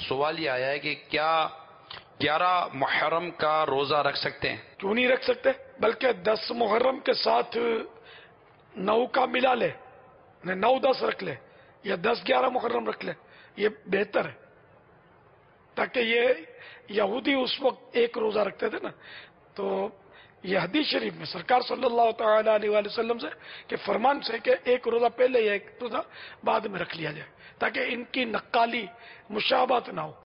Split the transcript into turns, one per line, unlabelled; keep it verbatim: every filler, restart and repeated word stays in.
सवाल ये आया है कि क्या ग्यारह मुहर्रम का रोजा रख सकते हैं?
क्यों नहीं रख सकते, बल्कि दस मुहर्रम के साथ नौ का मिला ले, नौ दस रख ले या दस ग्यारह मुहर्रम रख ले, ये बेहतर है। ताकि ये यहूदी उस वक्त एक रोजा रखते थे ना, तो ये हदीस शरीफ में सरकार सल्लल्लाहु तआला अलैहि वसल्लम से के फरमान से कि एक रोजा पहले या एक रोजा बाद में रख लिया जाए, ताकि इनकी नक्काली मुशाबत ना हो।